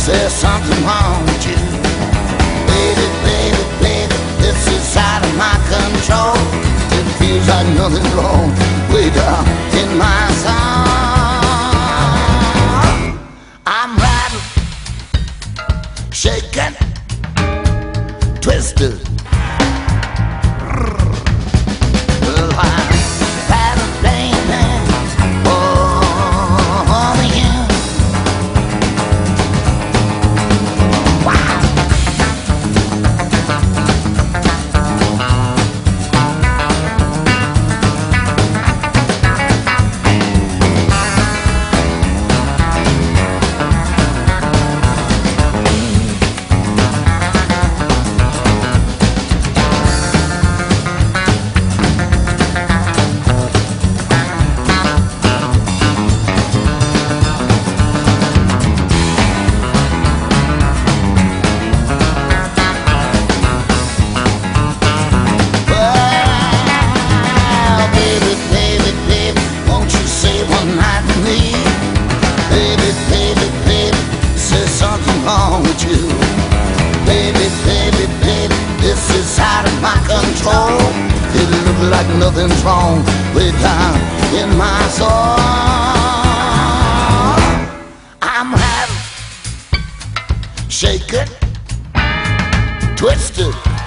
There's something wrong with you. Baby, baby, baby, this is out of my control. It feels like nothing's wrong way down in my soul. I'm rattled, shaking, twisted. Well, I'm rattled, baby, over you. Wow. Wrong with you. Baby, baby, baby, this is out of my control. It looks like nothing's wrong way down in my soul. I'm rattled, shaken, twisted.